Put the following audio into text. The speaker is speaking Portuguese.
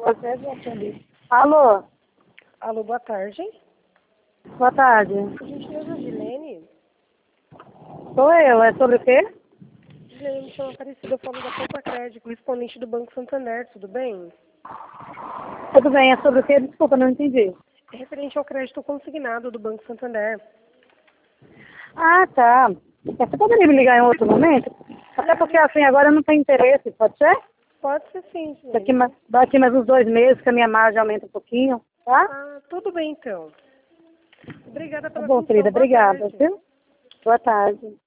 Você é atender. Alô? Alô, boa tarde. Boa tarde. A gente é a Gilene. Sou eu. É sobre o quê? Gilene, me chama Aparecida, eu falo da Copa Crédito, correspondente do Banco Santander, tudo bem? Tudo bem. É sobre o quê? Desculpa, não entendi. É referente ao crédito consignado do Banco Santander. Ah, tá. Você poderia me ligar em outro momento? Até porque assim, agora eu não tenho interesse, pode ser? Pode ser sim, Gilene. Daqui mais uns 2 meses que a minha margem aumenta um pouquinho, tá? Ah, tudo bem então. Obrigada Tá pela bom, atenção, querida. boa Obrigada, tarde. viu? Boa tarde.